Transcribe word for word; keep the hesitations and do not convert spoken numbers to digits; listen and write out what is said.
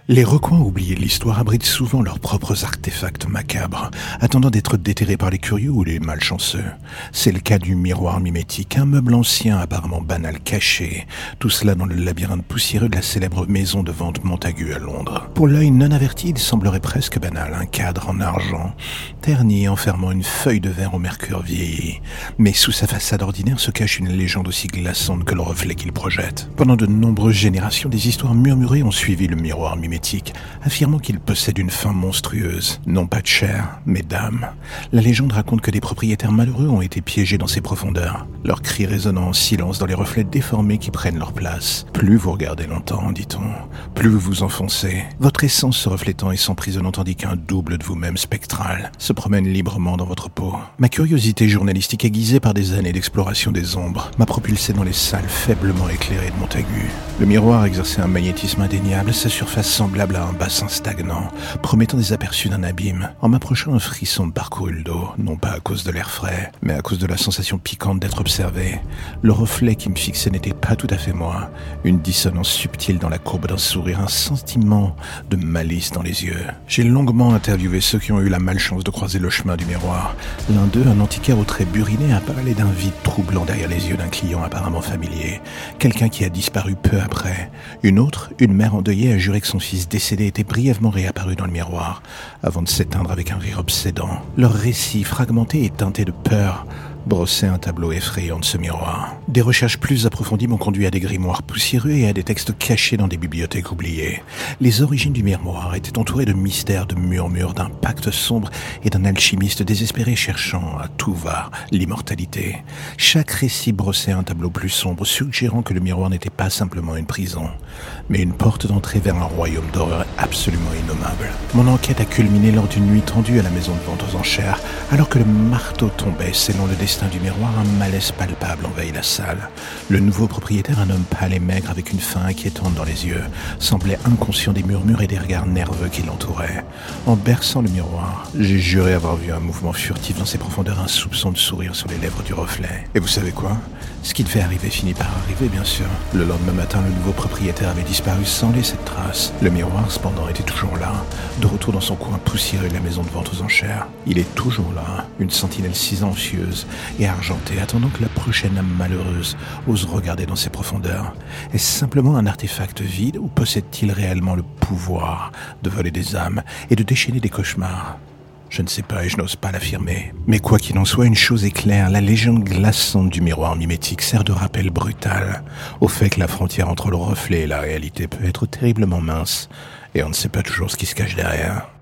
Les recoins oubliés de l'histoire abritent souvent leurs propres artefacts macabres, attendant d'être déterrés par les curieux ou les malchanceux. C'est le cas du miroir mimétique, un meuble ancien apparemment banal caché, tout cela dans le labyrinthe poussiéreux de la célèbre maison de vente Montagu à Londres. Pour l'œil non averti, il semblerait presque banal, un cadre en argent, terni enfermant une feuille de verre au mercure vieilli. Mais sous sa façade ordinaire se cache une légende aussi glaçante que le reflet qu'il projette. Pendant de nombreuses générations, des histoires murmurées ont suivi le miroir mimétique, affirmant qu'il possède une fin monstrueuse, non pas de chair, mais d'âme. La légende raconte que des propriétaires malheureux ont été piégés dans ses profondeurs, leurs cris résonnant en silence dans les reflets déformés qui prennent leur place. Plus vous regardez longtemps, dit-on, plus vous vous enfoncez, votre essence se reflétant et s'emprisonnant tandis qu'un double de vous-même spectral se promène librement dans votre peau. Ma curiosité journalistique aiguisée par des années d'exploration des ombres m'a propulsé dans les salles faiblement éclairées de Montagu. Le miroir exerçait un magnétisme indéniable, sa surface semblable à un bassin stagnant, promettant des aperçus d'un abîme. En m'approchant, un frisson me parcourut le dos, non pas à cause de l'air frais, mais à cause de la sensation piquante d'être observé. Le reflet qui me fixait n'était pas tout à fait moi. Une dissonance subtile dans la courbe d'un sourire, un sentiment de malice dans les yeux. J'ai longuement interviewé ceux qui ont eu la malchance de croiser le chemin du miroir. L'un d'eux, un antiquaire au trait buriné, a parlé d'un vide troublant derrière les yeux d'un client apparemment familier. Quelqu'un qui a disparu peu après. Une autre, une mère endeuillée, a juré que son fils décédé était brièvement réapparu dans le miroir, avant de s'éteindre avec un rire obsédant. Leur récit, fragmenté et teinté de peur, brossait un tableau effrayant de ce miroir. Des recherches plus approfondies m'ont conduit à des grimoires poussiéreux et à des textes cachés dans des bibliothèques oubliées. Les origines du miroir étaient entourées de mystères, de murmures, d'un pacte sombre et d'un alchimiste désespéré cherchant à tout va l'immortalité. Chaque récit brossait un tableau plus sombre, suggérant que le miroir n'était pas simplement une prison, mais une porte d'entrée vers un royaume d'horreur absolument innommable. Mon enquête a culminé lors d'une nuit tendue à la maison de vente aux enchères, alors que le marteau tombait, scellant le destin du miroir, un malaise palpable envahit la salle. Le nouveau propriétaire, un homme pâle et maigre avec une faim inquiétante dans les yeux, semblait inconscient des murmures et des regards nerveux qui l'entouraient. En berçant le miroir, j'ai juré avoir vu un mouvement furtif dans ses profondeurs, un soupçon de sourire sur les lèvres du reflet. Et vous savez quoi ? Ce qui devait arriver finit par arriver, bien sûr. Le lendemain matin, le nouveau propriétaire avait disparu sans laisser de trace. Le miroir, cependant, était toujours là, de retour dans son coin poussiéreux de la maison de vente aux enchères. Il est toujours là, une sentinelle silencieuse et argentée, attendant que la prochaine âme malheureuse ose regarder dans ses profondeurs. Est-ce simplement un artefact vide ou possède-t-il réellement le pouvoir de voler des âmes et de déchaîner des cauchemars ? Je ne sais pas et je n'ose pas l'affirmer. Mais quoi qu'il en soit, une chose est claire, la légende glaçante du miroir mimétique sert de rappel brutal au fait que la frontière entre le reflet et la réalité peut être terriblement mince et on ne sait pas toujours ce qui se cache derrière.